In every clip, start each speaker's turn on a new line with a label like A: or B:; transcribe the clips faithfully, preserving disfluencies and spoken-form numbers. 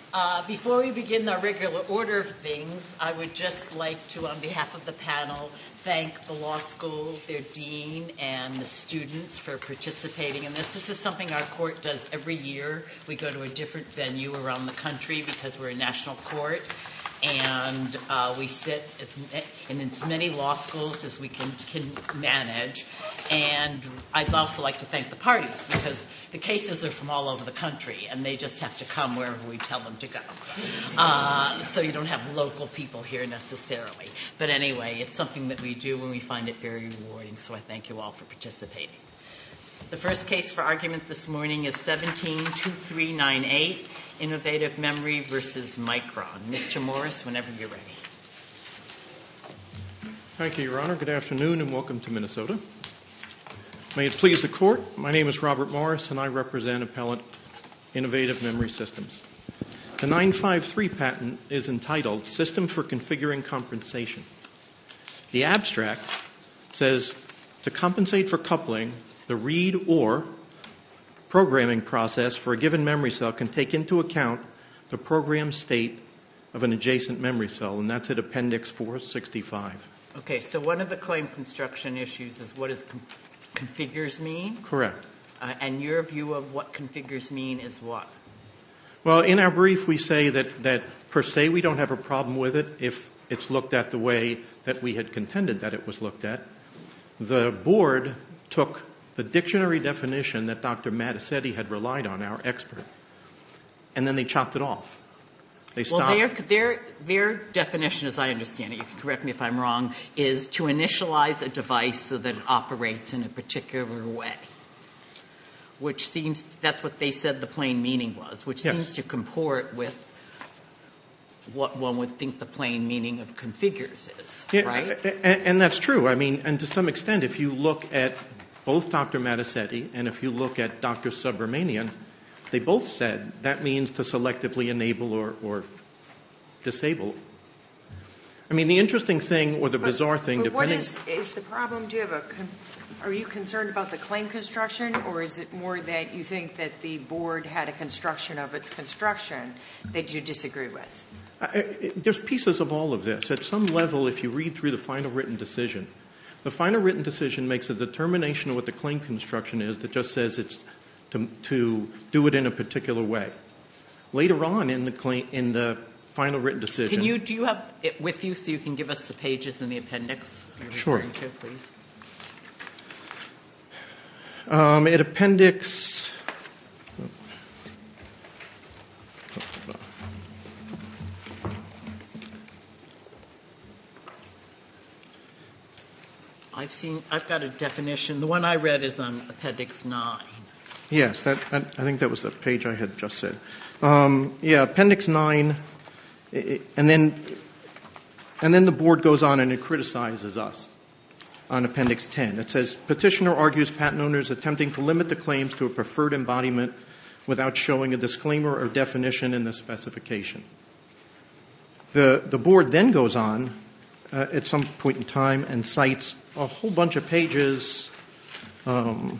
A: Uh, before we begin our regular order of things, I would just like to, on behalf of the panel, thank the law school, their dean, and the students for participating in this. This is something our court does every year. We go to a different venue around the country because we're a national court. And uh, we sit as, in as many law schools as we can, can manage. And I'd also like to thank the parties because the cases are from all over the country, and they just have to come wherever we tell them to go. Uh, so you don't have local people here necessarily. But anyway, it's something that we do and we find it very rewarding, so I thank you all for participating. The first case for argument this morning is seventeen twenty-three ninety-eight, Innovative Memory versus Micron. Mister Morris, whenever you're ready.
B: Thank you, Your Honor. Good afternoon and welcome to Minnesota. May it please the Court, my name is Robert Morris and I represent Appellant Innovative Memory Systems. The nine five three patent is entitled System for Configuring Compensation. The abstract says to compensate for coupling, the read or programming process for a given memory cell can take into account the program state of an adjacent memory cell, and that's at Appendix four sixty-five.
A: Okay, so one of the claim construction issues is what does com- configures mean?
B: Correct.
A: Uh, and your view of what configures mean is what?
B: Well, in our brief, we say that, that per se we don't have a problem with it if it's looked at the way that we had contended that it was looked at. The board took the dictionary definition that Doctor Mattacetti had relied on, our expert, and then they chopped it off. They stopped.
A: Well, their, their, their definition, as I understand it, you can correct me if I'm wrong, is to initialize a device so that it operates in a particular way, which seems, that's what they said the plain meaning was, which
B: yes.
A: seems to comport with what one would think the plain meaning of configures is,
B: yeah,
A: right?
B: And, and that's true. I mean, and to some extent, if you look at both Doctor Mattacetti and if you look at Doctor Subramanian, they both said that means to selectively enable or, or disable. I mean, the interesting thing or the
C: but,
B: bizarre thing,
C: but
B: depending...
C: what is, is the problem? Do you have a... Con- are you concerned about the claim construction, or is it more that you think that the board had a construction of its construction that you disagree with?
B: I, there's pieces of all of this. At some level, if you read through the final written decision, the final written decision makes a determination of what the claim construction is that just says it's to, to do it in a particular way. Later on in the claim, in the final written decision...
A: Can you, do you have it with you so you can give us the pages in the appendix you're
B: sure.
A: referring to, please?
B: Um, at appendix...
A: I've seen, I've got a definition. The one I read is on appendix nine.
B: Yes, that, I think that was the page I had just said. Um, yeah, appendix nine, and then, and then the board goes on and it criticizes us on appendix ten. It says, petitioner argues patent owners attempting to limit the claims to a preferred embodiment without showing a disclaimer or definition in the specification. The, the board then goes on uh, at some point in time and cites a whole bunch of pages. Um,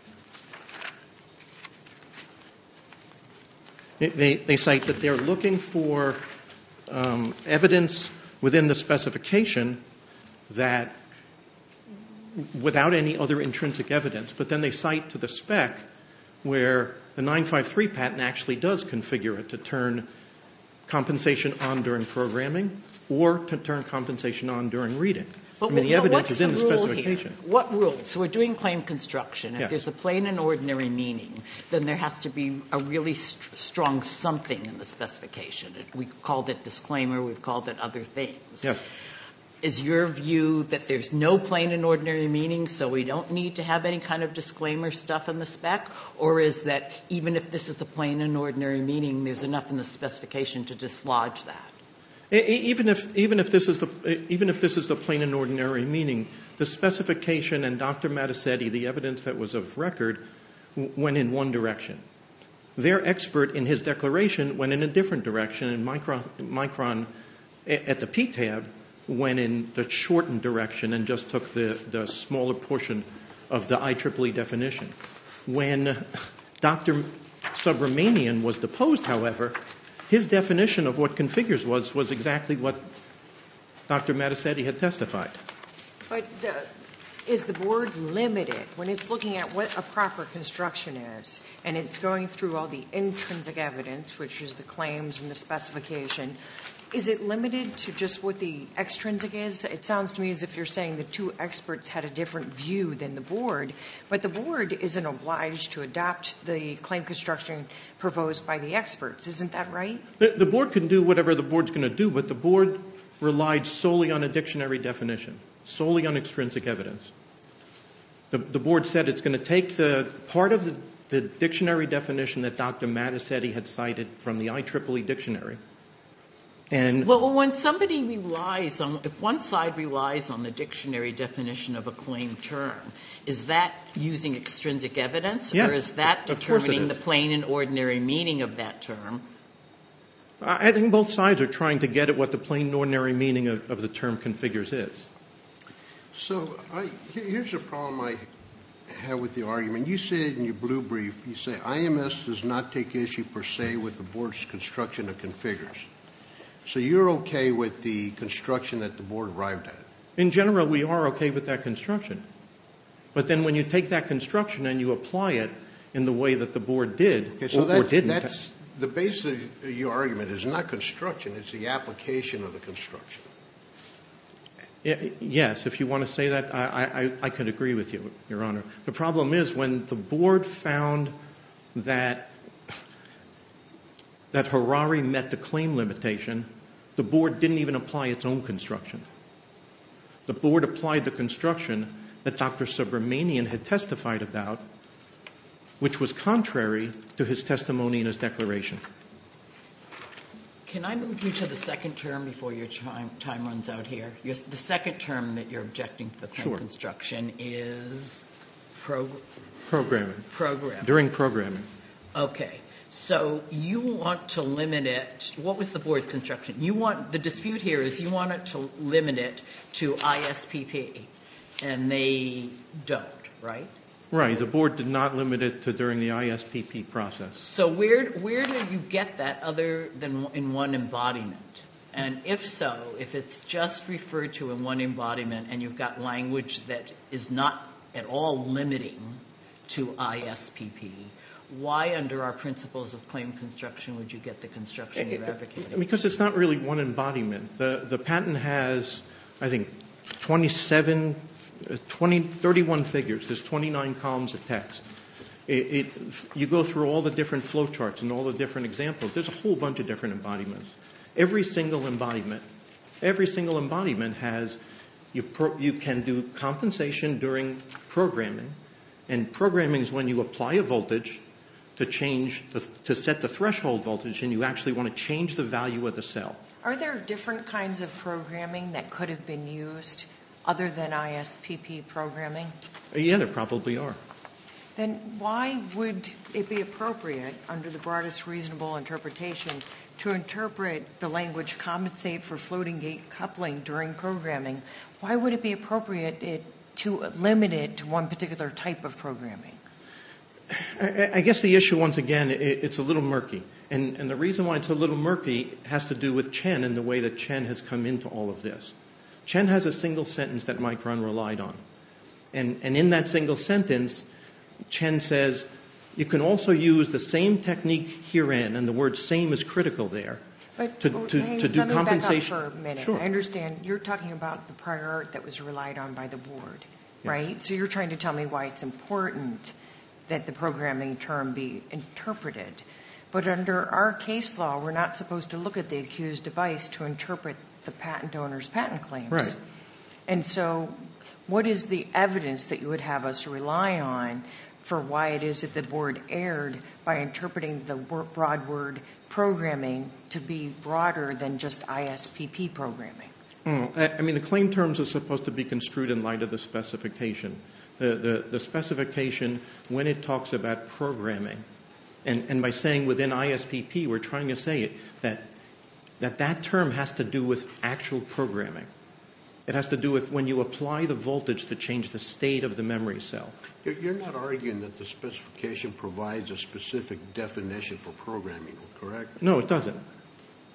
B: they, they cite that they're looking for um, evidence within the specification that without any other intrinsic evidence, but then they cite to the spec where the nine five three patent actually does configure it to turn compensation on during programming or to turn compensation on during reading.
A: But,
B: I mean, the
A: but
B: evidence
A: what's
B: is in the,
A: the
B: specification.
A: Here? What rule? So we're doing claim construction. If
B: yes.
A: there's a plain and ordinary meaning, then there has to be a really st- strong something in the specification. It, we called it disclaimer. We've called it other things.
B: Yes.
A: Is your view that there's no plain and ordinary meaning, so we don't need to have any kind of disclaimer stuff in the spec? Or is that even if this is the plain and ordinary meaning, there's enough in the specification to dislodge that?
B: Even if, even if this is the, even if this is the plain and ordinary meaning, the specification and Doctor Mattacetti, the evidence that was of record, went in one direction. Their expert in his declaration went in a different direction, and Micron, Micron at the P tab went in the shortened direction and just took the, the smaller portion of the I triple E definition. When Doctor Subramanian was deposed, however, his definition of what configures was was exactly what Doctor Mattacetti had testified.
C: But the, is the board limited when it's looking at what a proper construction is, and it's going through all the intrinsic evidence, which is the claims and the specification, is it limited to just what the extrinsic is? It sounds to me as if you're saying the two experts had a different view than the board, but the board isn't obliged to adopt the claim construction proposed by the experts. Isn't that right?
B: The, the board can do whatever the board's going to do, but the board relied solely on a dictionary definition, solely on extrinsic evidence. The, the board said it's going to take the part of the, the dictionary definition that Doctor Mattacetti had cited from the I triple E dictionary. And
A: well, when somebody relies on, if one side relies on the dictionary definition of a claim term, is that using extrinsic evidence,
B: yeah,
A: or is that determining
B: is.
A: the plain and ordinary meaning of that term?
B: I think both sides are trying to get at what the plain and ordinary meaning of, of the term configures is.
D: So I, here's the problem I have with the argument. You said in your blue brief, you say I M S does not take issue per se with the board's construction of configures. So you're okay with the construction that the board arrived at?
B: In general, we are okay with that construction. But then when you take that construction and you apply it in the way that the board did,
D: okay, so
B: or,
D: that's,
B: or didn't.
D: That's the basis of your argument is not construction, it's the application of the construction.
B: Yes, if you want to say that, I, I, I could agree with you, Your Honor. The problem is when the board found that that Harari met the claim limitation, the board didn't even apply its own construction. The board applied the construction that Doctor Subramanian had testified about, which was contrary to his testimony and his declaration.
A: Can I move you to the second term before your time, time runs out here? Your, the second term that you're objecting to the claim
B: sure.
A: construction is prog-
B: programming.
A: Programming.
B: During programming.
A: Okay. So you want to limit it. What was the board's construction? You want the dispute here is you want it to limit it to I S P P, and they don't, right?
B: Right. The board did not limit it to during the I S P P process.
A: So where where do you get that other than in one embodiment? And if so, if it's just referred to in one embodiment and you've got language that is not at all limiting to I S P P, why under our principles of claim construction would you get the construction you're advocating?
B: Because it's not really one embodiment. The, the patent has, I think, twenty-seven, twenty, thirty-one figures. There's twenty-nine columns of text. It, it, you go through all the different flowcharts and all the different examples. There's a whole bunch of different embodiments. Every single embodiment, every single embodiment has, you, pro, you can do compensation during programming, and programming is when you apply a voltage to change, the, to set the threshold voltage, and you actually want to change the value of the cell.
C: Are there different kinds of programming that could have been used other than I S P P programming?
B: Yeah, there probably are.
C: Then why would it be appropriate, under the broadest reasonable interpretation, to interpret the language compensate for floating gate coupling during programming? Why would it be appropriate it, to limit it to one particular type of programming?
B: I, I guess the issue, once again, it, it's a little murky. And, and the reason why it's a little murky has to do with Chen and the way that Chen has come into all of this. Chen has a single sentence that Micron relied on. And, and in that single sentence, Chen says, you can also use the same technique herein, and the word same is critical there,
C: but,
B: to, to,
C: hang,
B: to do
C: let me
B: compensation.
C: Back up for a minute.
B: Sure.
C: I understand you're talking about the prior art that was relied on by the board,
B: yes.
C: right? So you're trying to tell me why it's important that the programming term be interpreted. But under our case law, we're not supposed to look at the accused device to interpret the patent owner's patent claims.
B: Right.
C: And so what is the evidence that you would have us rely on for why it is that the board erred by interpreting the broad word programming to be broader than just I S P P programming?
B: Oh, I mean, the claim terms are supposed to be construed in light of the specification. The, the, the specification, when it talks about programming, and, and by saying within I S P P, we're trying to say it, that, that that term has to do with actual programming. It has to do with when you apply the voltage to change the state of the memory cell.
D: You're not arguing that the specification provides a specific definition for programming, correct?
B: No, it doesn't.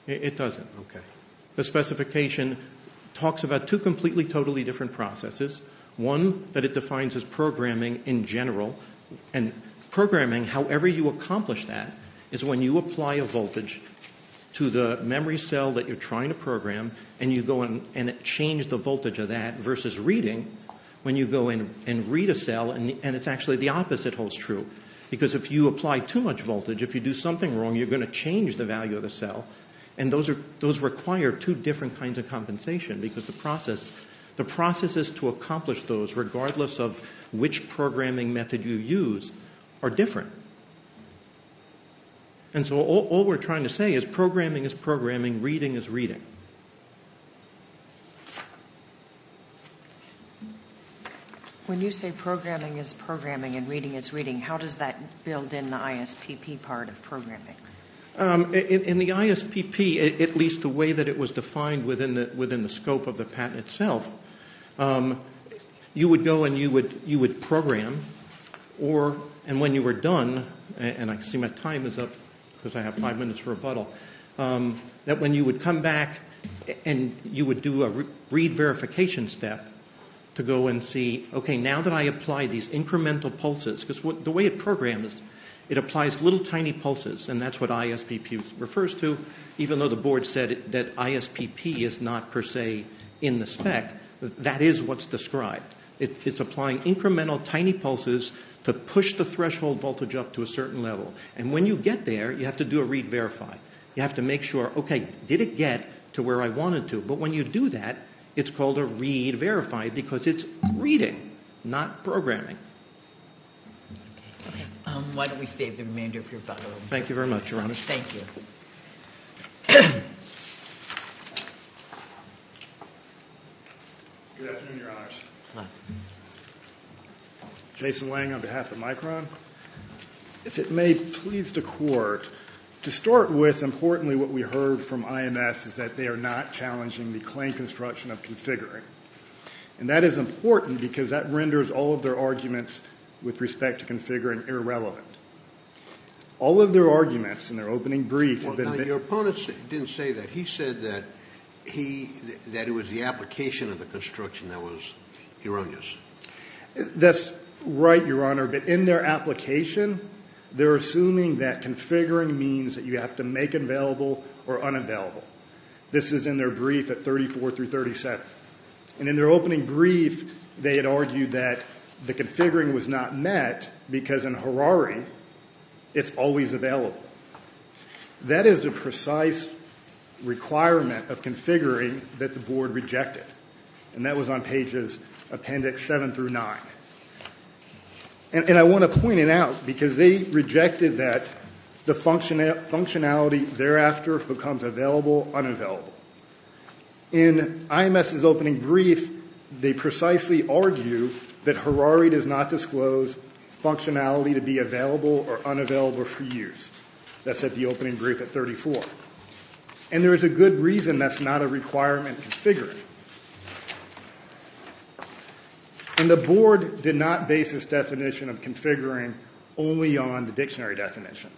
B: It, it doesn't.
D: Okay.
B: The specification talks about two completely, totally different processes. One, that it defines as programming in general. And programming, however you accomplish that, is when you apply a voltage to the memory cell that you're trying to program, and you go in and change the voltage of that, versus reading, when you go in and read a cell, and, and it's actually the opposite holds true. Because if you apply too much voltage, if you do something wrong, you're going to change the value of the cell. And those are those require two different kinds of compensation, because the process the processes to accomplish those, regardless of which programming method you use, are different. And so all, all we're trying to say is programming is programming, reading is reading.
C: When you say programming is programming and reading is reading, how does that build in the I S P P part of programming?
B: Um, in, in the I S P P, at least the way that it was defined within the within the scope of the patent itself, um, you would go and you would you would program, or and when you were done, and I see my time is up because I have five minutes for rebuttal, um, that when you would come back and you would do a re- read verification step to go and see, okay, now that I apply these incremental pulses, because the way it programs, it applies little tiny pulses, and that's what I S P P refers to, even though the board said it, that I S P P is not per se in the spec. That is what's described. It, it's applying incremental tiny pulses to push the threshold voltage up to a certain level. And when you get there, you have to do a read verify. You have to make sure, okay, did it get to where I wanted to? But when you do that, it's called a read verify because it's reading, not programming.
A: Okay. Um, why don't we save the remainder of your rebuttal?
B: Thank you very much, Your Honor.
A: Thank you.
E: Good afternoon, Your Honors. Hi. Jason Lang on behalf of Micron. If it may please the Court, to start with, importantly, what we heard from I M S is that they are not challenging the claim construction of configuring. And that is important because that renders all of their arguments with respect to configuring irrelevant. All of their arguments in their opening brief
D: well,
E: have been...
D: Now, your opponent didn't say that. He said that he that it was the application of the construction that was erroneous.
E: That's right, Your Honor, but in their application, they're assuming that configuring means that you have to make available or unavailable. This is in their brief at thirty-four through thirty-seven. And in their opening brief, they had argued that the configuring was not met because in Harari, it's always available. That is the precise requirement of configuring that the board rejected. And that was on pages appendix seven through nine. And, and I want to point it out because they rejected that the function, functionality thereafter becomes available, unavailable. In IMS's opening brief, they precisely argue that Harari does not disclose functionality to be available or unavailable for use. That's at the opening brief at thirty-four. And there is a good reason that's not a requirement configuring. And the board did not base its definition of configuring only on the dictionary definition.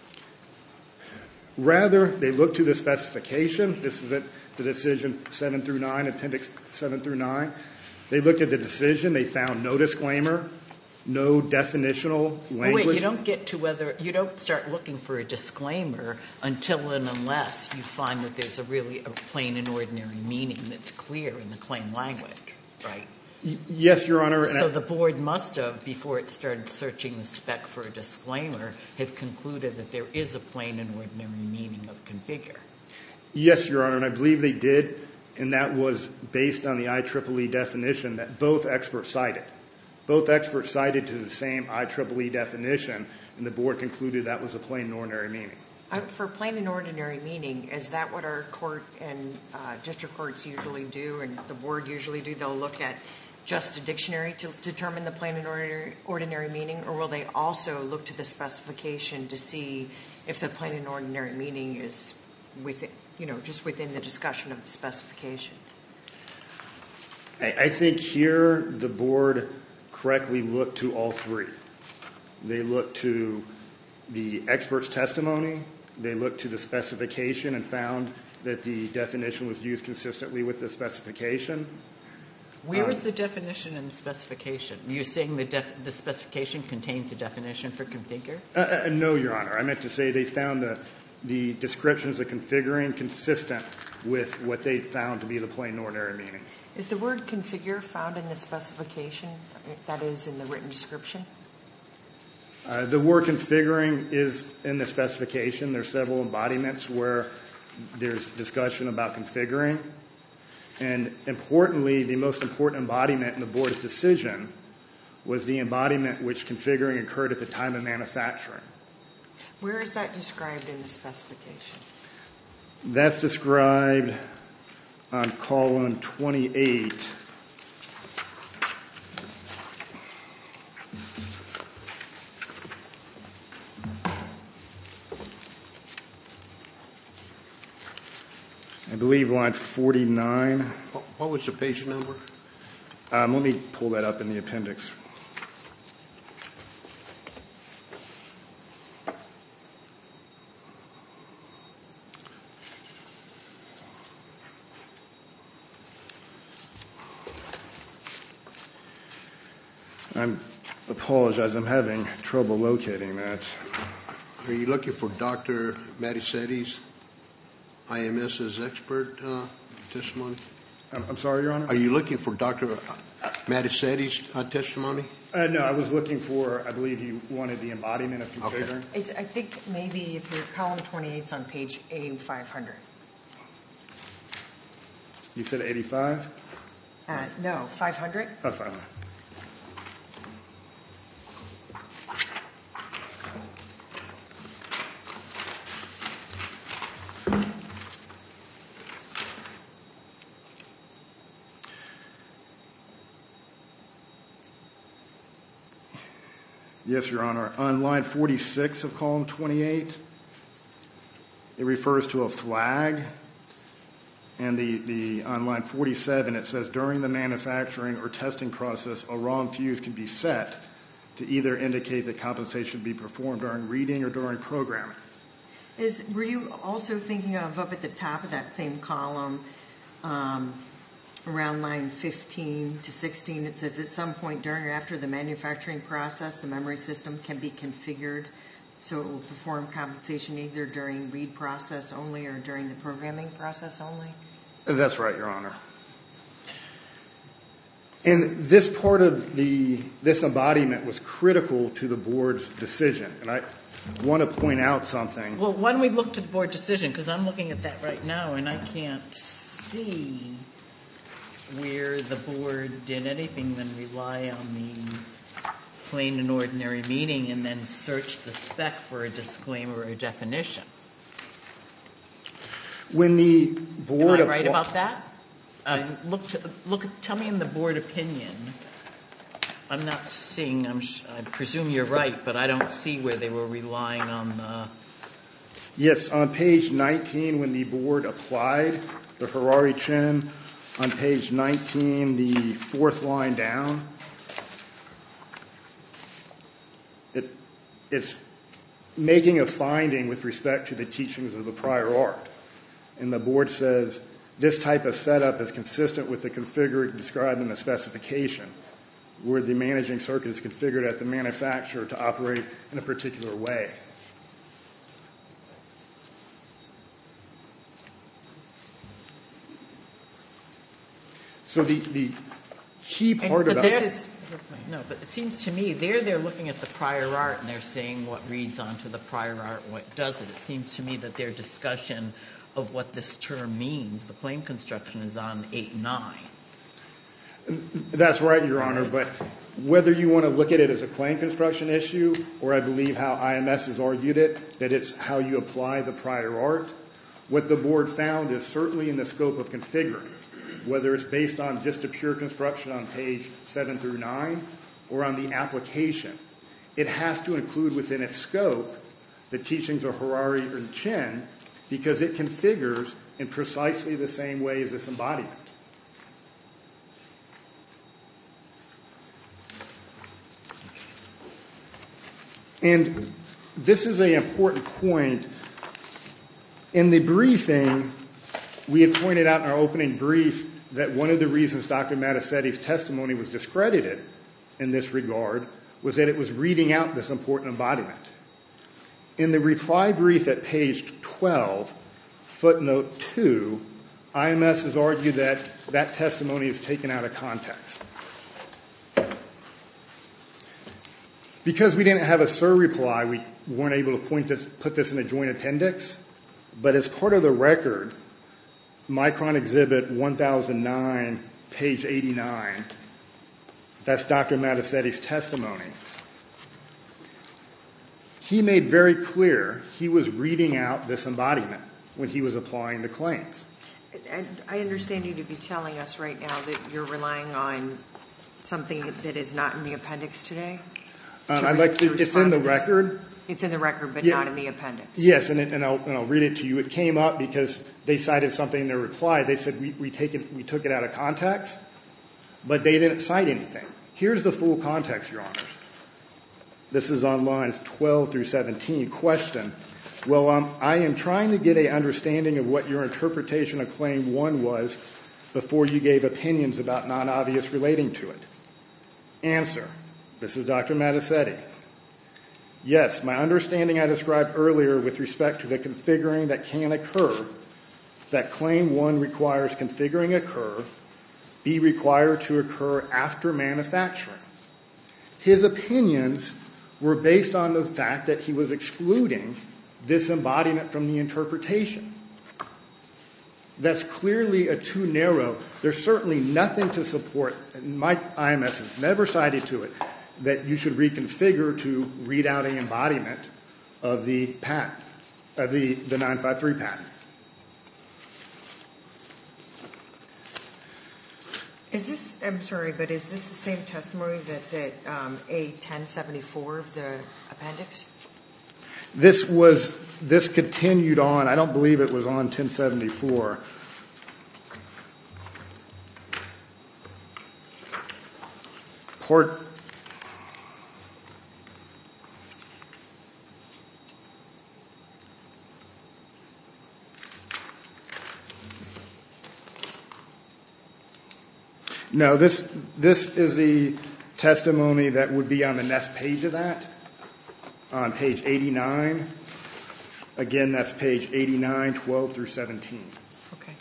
E: Rather, they looked to the specification. This is at the decision seven through nine, appendix seven through nine. They looked at the decision. They found no disclaimer, no definitional language.
A: Oh, wait, you don't get to whether, you don't start looking for a disclaimer until and unless you find that there's a really a plain and ordinary meaning that's clear in the claim language, right?
E: Y- yes, Your Honor.
A: So the board must have, before it started searching the spec for a disclaimer, have concluded that there is a plain and ordinary meaning of configure.
E: Yes, Your Honor, and I believe they did, and that was based on the I triple E definition that both experts cited. Both experts cited to the same I triple E definition, and the board concluded that was a plain and ordinary meaning.
C: Uh, for plain and ordinary meaning, is that what our court and uh, district courts usually do and the board usually do? They'll look at just a dictionary to determine the plain and ordinary, ordinary meaning, or will they also look to the specification to see if the plain and ordinary meaning is within, you know, just within the discussion of the specification?
E: I, I think here the board correctly looked to all three. They looked to the expert's testimony, They looked to the specification and found that the definition was used consistently with the specification.
A: Where
E: Um,
A: is the definition in the specification? You're saying the, def- the specification contains a definition for configure?
E: Uh, uh, no, Your Honor. I meant to say they found the, the descriptions of configuring consistent with what they found to be the plain and ordinary meaning.
C: Is the word configure found in the specification, that is, in the written description?
E: Uh, the word configuring is in the specification. There's several embodiments where there's discussion about configuring. And importantly, the most important embodiment in the board's decision was the embodiment which configuring occurred at the time of manufacturing.
C: Where is that described in the specification?
E: That's described on column twenty-eight. I believe line forty-nine.
D: What was the page number?
E: Um, let me pull that up in the appendix. I apologize. I'm having trouble locating that.
D: Are you looking for Doctor Matisetti's IMS's expert uh, testimony?
E: I'm, I'm sorry, Your Honor?
D: Are you looking for Doctor Matisetti's uh, testimony?
E: Uh, no, I was looking for, I believe you wanted the embodiment of configuring.
D: Okay.
C: It's, I think maybe if your column twenty-eight is on page A five hundred.
E: You said eighty-five?
C: Uh, no, five hundred?
E: Oh, five hundred. Yes, Your Honor. On line forty-six of column twenty-eight, it refers to a flag. And the, the, on line forty-seven, it says, during the manufacturing or testing process, a ROM fuse can be set to either indicate that compensation should be performed during reading or during programming.
C: Is, were you also thinking of up at the top of that same column, um, around line fifteen to sixteen, it says at some point during or after the manufacturing process, the memory system can be configured so it will perform compensation either during read process only or during the programming process only?
E: That's right, Your Honor. And this part of the, this embodiment was critical to the board's decision. And I want to point out something.
A: Well, why don't we look to the board decision? Because I'm looking at that right now, and I can't see where the board did anything than rely on the plain and ordinary meaning and then search the spec for a disclaimer or a definition.
E: When the board...
A: Am I right about that? Um, look, to, look. Tell me in the board opinion. I'm not seeing, I'm, I presume you're right, but I don't see where they were relying on the...
E: Yes, on page nineteen, when the board applied the Harari-Chen, on page nineteen, the fourth line down, it, it's making a finding with respect to the teachings of the prior art. And the board says, this type of setup is consistent with the configuring described in the specification, where the managing circuit is configured at the manufacturer to operate in a particular way. So the, the key part
A: but
E: about
A: this is no, but it seems to me there they're looking at the prior art and they're saying what reads onto the prior art, what doesn't. It seems to me that their discussion of what this term means, the claim construction, is on eight and nine.
E: That's right, Your Honor, but whether you want to look at it as a claim construction issue, or I believe how I M S has argued it, that it's how you apply the prior art, what the board found is certainly in the scope of configuring, whether it's based on just a pure construction on page seven through nine, or on the application. It has to include within its scope the teachings of Harari or Chen, because it configures in precisely the same way as this embodiment. And this is an important point In the briefing, we had pointed out in our opening brief that one of the reasons Doctor Mattasetti's testimony was discredited in this regard was that it was reading out this important embodiment. In the reply brief at page twelve, footnote two, I M S has argued that that testimony is taken out of context. Because we didn't have a S I R reply, we weren't able to point this, put this in a joint appendix, but as part of the record, Micron Exhibit one thousand nine, page eighty-nine, that's Doctor Mattasetti's testimony. He made very clear he was reading out this embodiment when he was applying the claims.
C: And I understand you to be telling us right now that you're relying on something that is not in the appendix today?
E: Um,
C: to
E: I'd
C: re-
E: like to,
C: to
E: it's in the
C: respond to this?
E: record.
C: It's in the record, but
E: Yeah.
C: not in the appendix.
E: Yes, and, it, and, I'll, and I'll read it to you. It came up because they cited something in their reply. They said we, we, take it, we took it out of context, but they didn't cite anything. Here's the full context, Your Honors. This is on lines twelve through seventeen. Question. Well, um, I am trying to get an understanding of what your interpretation of Claim one was before you gave opinions about non-obvious relating to it. Answer. This is Doctor Mattasetti. Yes, my understanding I described earlier with respect to the configuring that can occur, that Claim one requires configuring occur, be required to occur after manufacturing. His opinions were based on the fact that he was excluding this embodiment from the interpretation. That's clearly a too narrow. There's certainly nothing to support, and my I M S has never cited to it, that you should reconfigure to read out an embodiment of the patent, of the, the nine five three patent.
C: Is this, I'm sorry, but is this the same testimony that's at um, A ten seventy-four of the appendix?
E: This was, this continued on. I don't believe it was on ten seventy-four. Part, no, this, this is the testimony that would be on the next page of that, on page eighty-nine. Again, that's page eighty-nine, twelve through seventeen.
C: Okay.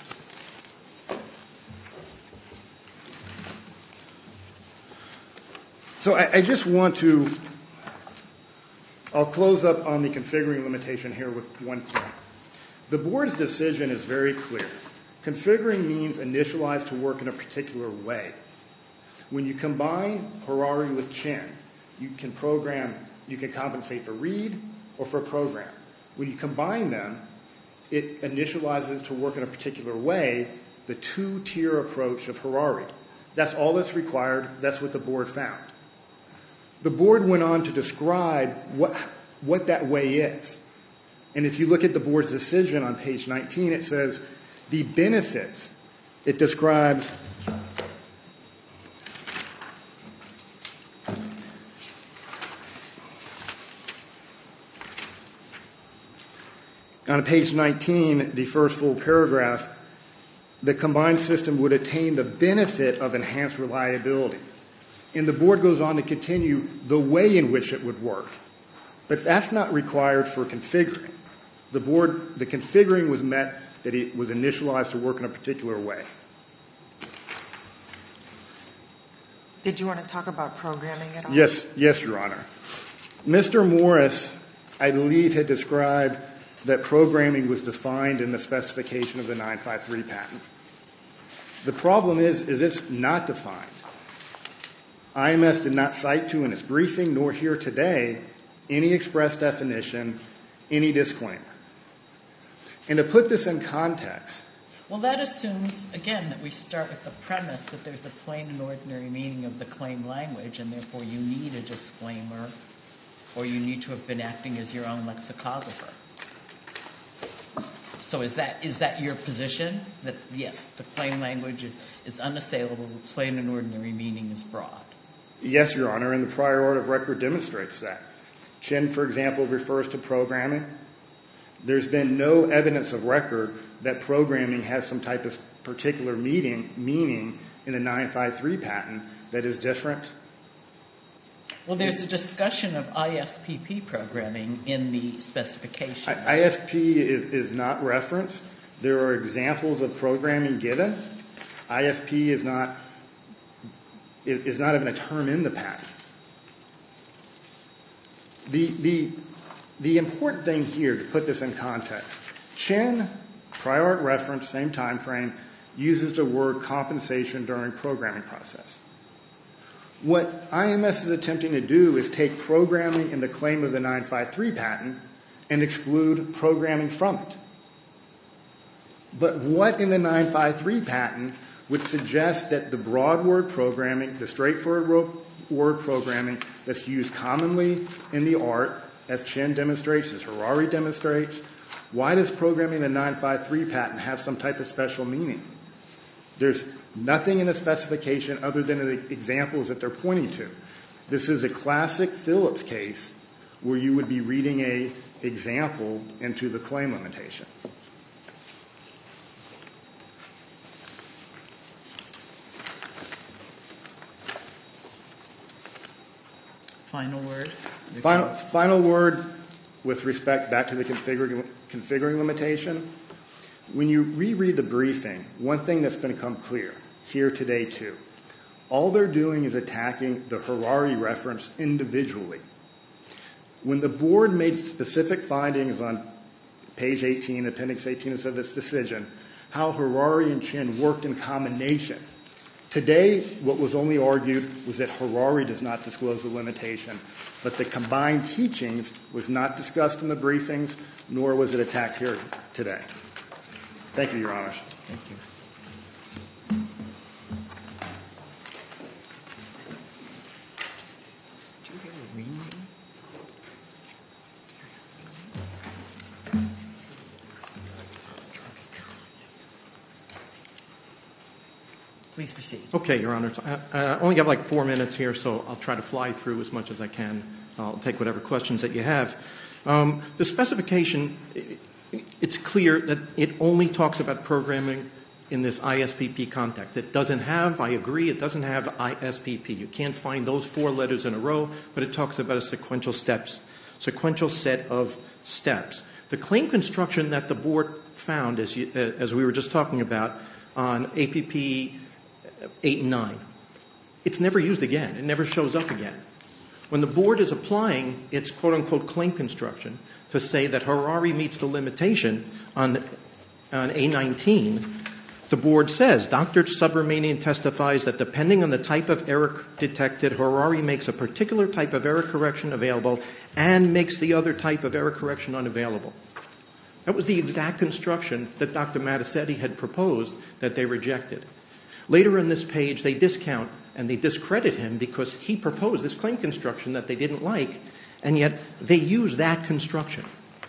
E: So I, I just want to, I'll close up on the configuring limitation here with one point. The board's decision is very clear. Configuring means initialize to work in a particular way. When you combine Harari with Chin, you can program, you can compensate for read or for program. When you combine them, it initializes to work in a particular way, the two-tier approach of Harari. That's all that's required. That's what the board found. The board went on to describe what, what that way is. And if you look at the board's decision on page nineteen, it says the benefits. It describes on page nineteen, the first full paragraph, the combined system would attain the benefit of enhanced reliability. And the board goes on to continue the way in which it would work. But that's not required for configuring. The board, the configuring was met that it was initialized to work in a particular way.
C: Did you want to talk about programming at all?
E: Yes, yes, Your Honor. Mister Morris, I believe, had described that programming was defined in the specification of the nine five three patent. The problem is, is it's not defined. I M S did not cite to in its briefing, nor here today, any express definition, any disclaimer. And to put this in context.
A: Well, that assumes, again, that we start with the premise that there's a plain and ordinary meaning of the claim language, and therefore you need a disclaimer, or you need to have been acting as your own lexicographer. So is that is that your position? That, yes, the claim language is unassailable, the plain and ordinary meaning is broad?
E: Yes, Your Honor, and the prior order of record demonstrates that. Chin, for example, refers to programming. There's been no evidence of record that programming has some type of particular meaning, meaning in the nine five three patent that is different.
F: Well, there's a discussion of I S P P programming in the specification.
E: I S P is, is not referenced. There are examples of programming given. I S P is not is, is not even a term in the patent. The the the important thing here, to put this in context, Chen, prior art reference, same time frame, uses the word compensation during programming process. What I M S is attempting to do is take programming in the claim of the nine five three patent and exclude programming from it. But what in the nine five three patent would suggest that the broad word programming, the straightforward word programming that's used commonly in the art, as Chen demonstrates, as Harari demonstrates, why does programming in the nine five three patent have some type of special meaning? There's nothing in the specification other than the examples that they're pointing to. This is a classic Phillips case where you would be reading a example into the claim limitation.
F: Final word?
E: Final, final word with respect back to the configuring, configuring limitation. When you reread the briefing, one thing that's going to come clear here today too, all they're doing is attacking the Harari reference individually. When the board made specific findings on page eighteen, appendix eighteen of this decision, how Harari and Chen worked in combination. Today, what was only argued was that Harari does not disclose the limitation, but the combined teachings was not discussed in the briefings, nor was it attacked here today. Thank you, Your Honors.
F: Thank you. Please proceed.
B: Okay, Your Honors. I, I only have like four minutes here, so I'll try to fly through as much as I can. I'll take whatever questions that you have. Um, the specification, it's clear that it only talks about programming in this I S P P context. It doesn't have, I agree, it doesn't have I S P P. You can't find those four letters in a row, but it talks about a sequential steps, sequential set of steps. The claim construction that the board found, as, you, uh, as we were just talking about, on A P P eight and nine, it's never used again. It never shows up again. When the board is applying its quote-unquote claim construction to say that Harari meets the limitation on, on A nineteen, the board says, Doctor Subramanian testifies that depending on the type of error detected, Harari makes a particular type of error correction available and makes the other type of error correction unavailable. That was the exact construction that Doctor Mattacetti had proposed that they rejected. Later in this page, they discount and they discredit him because he proposed this claim construction that they didn't like, and yet they use that construction.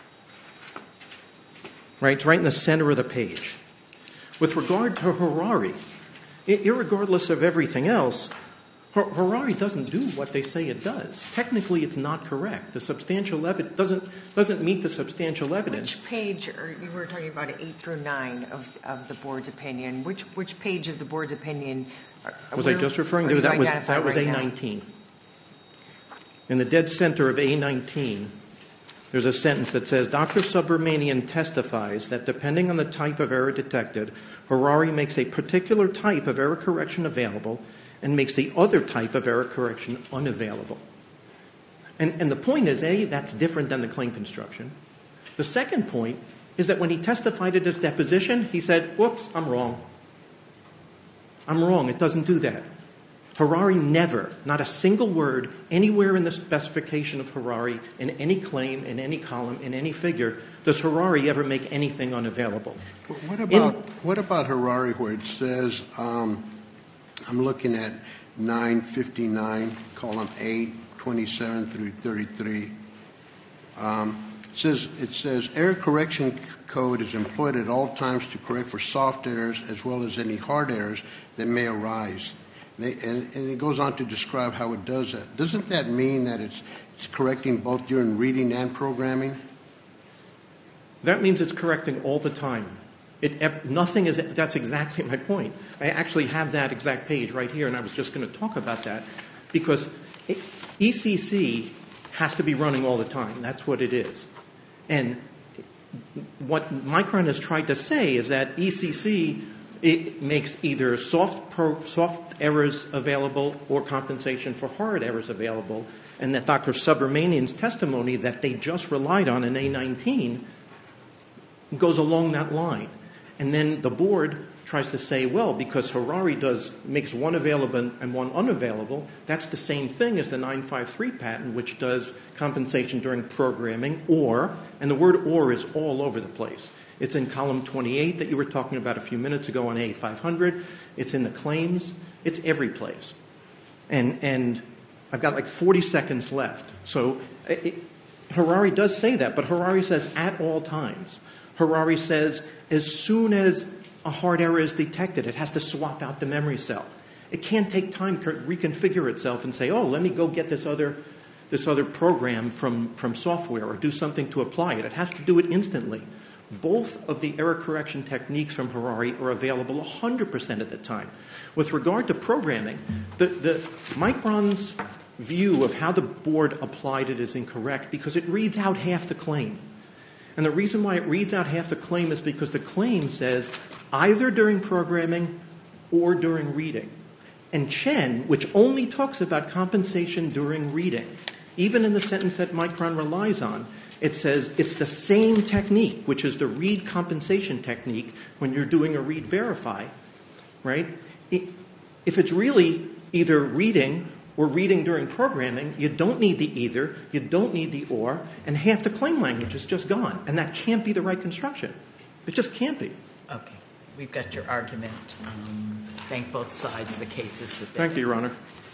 B: Right? It's right in the center of the page. With regard to Harari, irregardless of everything else, Harari doesn't do what they say it does. Technically, it's not correct. The substantial evidence doesn't doesn't meet the substantial evidence.
C: Which page, or you were talking about eight through nine of, of the board's opinion, which which page of the board's opinion
B: was I just referring to? That was that was A nineteen. In the dead center of A nineteen, there's a sentence that says, Doctor Subramanian testifies that depending on the type of error detected, Harari makes a particular type of error correction available and makes the other type of error correction unavailable. And, and the point is, A, that's different than the claim construction. The second point is that when he testified at his deposition, he said, whoops, I'm wrong. I'm wrong. It doesn't do that. Harari never, not a single word, anywhere in the specification of Harari, in any claim, in any column, in any figure, does Harari ever make anything unavailable.
D: What about, in, what about Harari where it says, um, I'm looking at nine fifty-nine, column eight, twenty-seven through thirty-three. Um, it says, it says error correction code is employed at all times to correct for soft errors as well as any hard errors that may arise. They, and, and it goes on to describe how it does that. Doesn't that mean that it's, it's correcting both during reading and programming?
B: That means it's correcting all the time. It, nothing is, that's exactly my point. I actually have that exact page right here, and I was just going to talk about that because E C C has to be running all the time. That's what it is. And what Micron has tried to say is that E C C it makes either soft, pro, soft errors available or compensation for hard errors available, and that Doctor Subramanian's testimony that they just relied on in A nineteen goes along that line. And then the board tries to say, well, because Harari does makes one available and one unavailable, that's the same thing as the nine five three patent, which does compensation during programming, or, and the word or is all over the place. It's in column twenty-eight that you were talking about a few minutes ago on A five hundred. It's in the claims. It's every place. And, and I've got like forty seconds left. So it, Harari does say that, but Harari says at all times. Harari says as soon as a hard error is detected, it has to swap out the memory cell. It can't take time to reconfigure itself and say, oh, let me go get this other this other program from, from software or do something to apply it. It has to do it instantly. Both of the error correction techniques from Harari are available one hundred percent of the time. With regard to programming, the, the Micron's view of how the board applied it is incorrect because it reads out half the claim. And the reason why it reads out half the claim is because the claim says either during programming or during reading. And Chen, which only talks about compensation during reading, even in the sentence that Micron relies on, it says it's the same technique, which is the read compensation technique when you're doing a read verify, right? If it's really either reading or reading during programming, you don't need the either, you don't need the or, and half the claim language is just gone. And that can't be the right construction. It just can't be.
A: Okay. We've got your argument. Um, thank both sides. The case is submitted.
B: Thank you, Your Honor.